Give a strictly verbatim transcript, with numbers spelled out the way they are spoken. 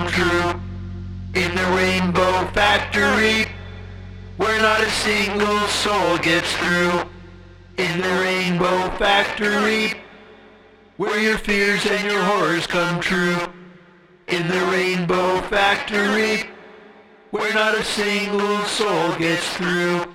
come true. In the Rainbow Factory, where not a single soul gets through. In the Rainbow Factory, where your fears and your horrors come true. In the Rainbow Factory, where not a single soul gets through.